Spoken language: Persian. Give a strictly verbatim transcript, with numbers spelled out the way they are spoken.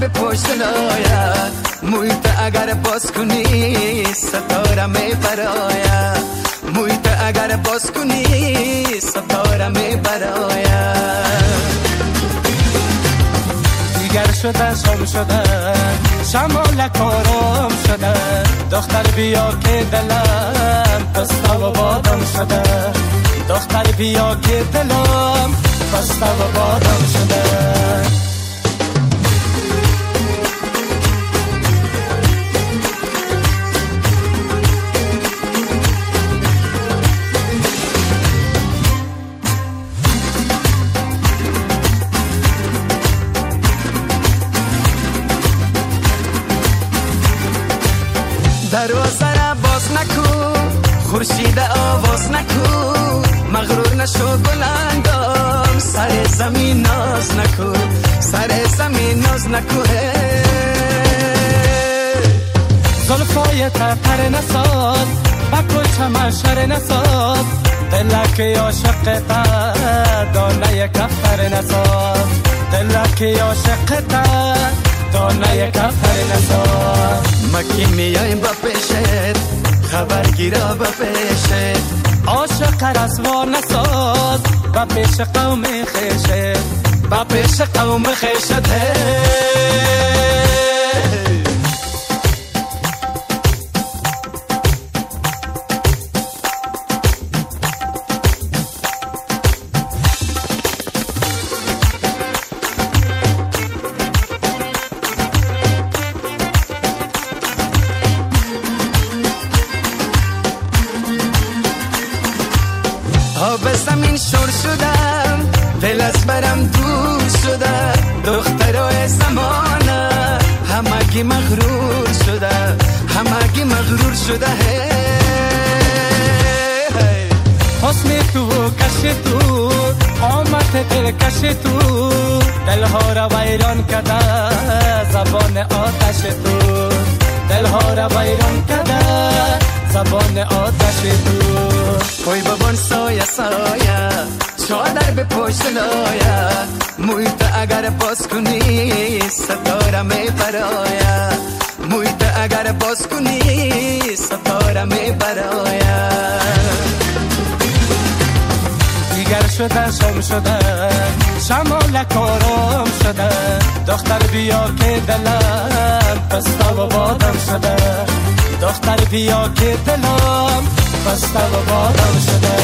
به پشت لاید محیط اگر باز کنی ستاره می براید محیط اگر باز کنی ستاره می براید دیگر شده شام شده شمالک آرام شده دختر بیا که دلم پسته و بادم شده دختر بیا که دلم پسته و بادم شده دروازه را باز نکو خورشید آواز نکو مغرور نشو گلندام سر زمین ناز نکو سر زمین ناز نکو زلفای تپر نساز بکو چمشر نساز دلک عاشق تا دانه کفر نساز دلک عاشق تا دانه کفر نساز مکی میایم با پیشت خبر گیرا با پیشت عاشق رسوا نساز با پیش قوم خیشت با پیش قوم خیشت آب زمین شور شدم دل از برم دور شده دخترای زمانه همگی مغرور شده همگی مغرور شده حسن تو کش تو آمد دل کش تو دلها را ویران کرده زبان آتش تو دلها را ویران کرده زبان آتش تو کوی بابان سایه سایه چادر به پشت لایه محیط اگر باز کنی ستاره می براید محیط اگر باز کنی ستاره می براید دیگر شده شام شده شمالک آرام شده دختر بیا که دلم پسته و بادم شده دختر بیا که دلم پسته و بادم شده